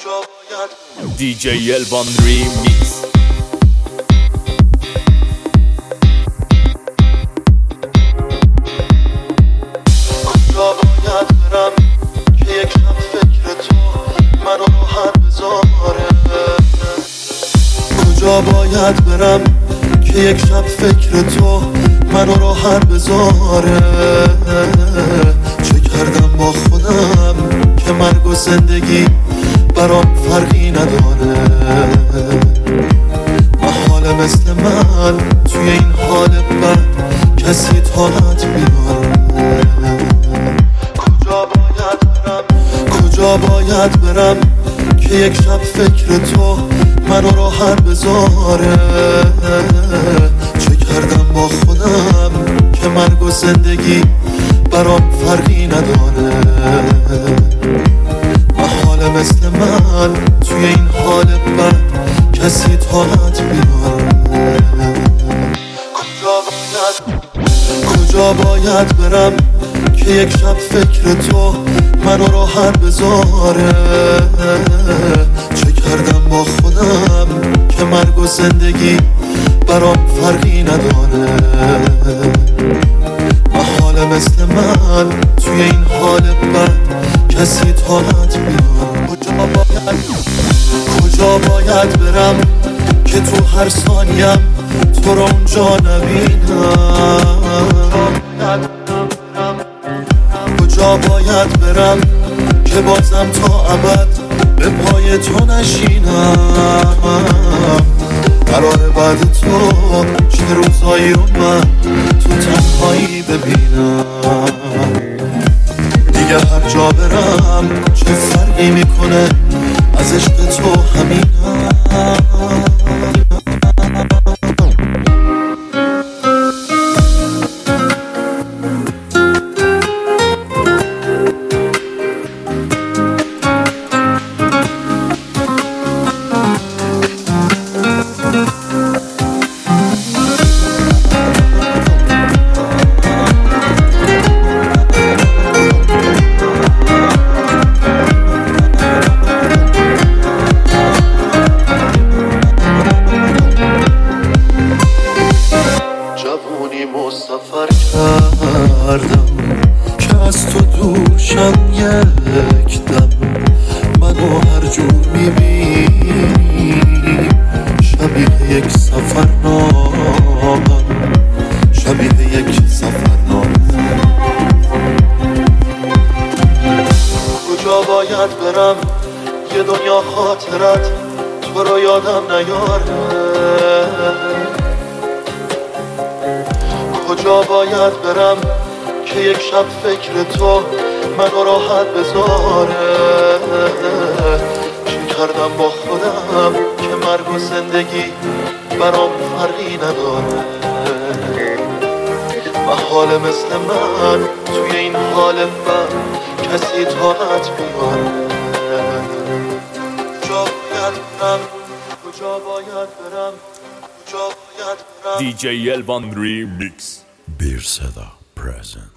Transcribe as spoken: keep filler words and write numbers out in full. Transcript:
دی جی الوان ریمیکس. کجا باید برم که یک شب فکر تو منو راحت بذاره؟ کجا باید برم که یک شب فکر تو منو راحت بذاره؟ چه کردم با خودم که مرگ و زندگی برام فرقی نداره؟ محاله مثل من توی این حال بد کسی طاقت بیاره. کجا باید برم کجا باید برم که یک شب فکر تو منو راحت بذاره؟ چه کردم با خودم که مرگ و زندگی برام فرقی نداره؟ محاله مثل من توی این حال بد کسی طاقت بیاره. کجا باید کجا باید برم که یک شب فکر تو منو راحت بذاره؟ چه کردم با خودم که مرگ و زندگی برام فرقی نداره؟ محاله مثل من توی این حال بد کسی طاقت بیاره. کجا باید کجا باید برم که تو هر ثانیم تو رو اونجا نبینم؟ کجا باید برم که بازم تا ابد به پای تو نشینم؟ قراره بعد تو چه روزایی رو من تو تنهایی ببینم؟ دیگه هر جا برم چه فرقی میکنه از عشق تو همینم. سفر کردم که از تو دور شم یک دم، منو هر جور میبینی شبیه یک سفرنامه، شبیه یک سفرنامه. کجا باید برم یه دنیا خاطرت تو رو یادم نیاره؟ کجا باید برم که یک شب فکر تو منو راحت بذاره؟ چی کردم با خودم که مرگ و زندگی برام فرقی نداره؟ محاله مثل من توی این حال بد کسی طاقت بیاره. کجا باید برم کجا باید برم کجا باید برم دی جی الوان ریمیکس. Bir Seda present.